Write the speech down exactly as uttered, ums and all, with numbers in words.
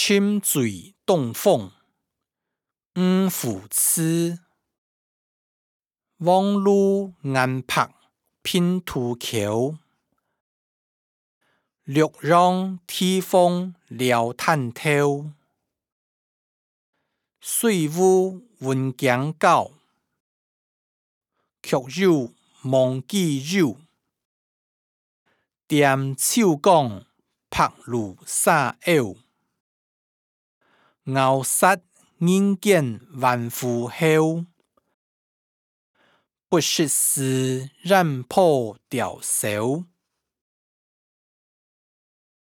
深水洞凤，五虎痴。望路眼拍拼图桥，绿浪天风撩探头。水雾云江狗，曲友忘记友。踮手讲拍路撒腰，熬杀人见万户后。不识时染破钓手。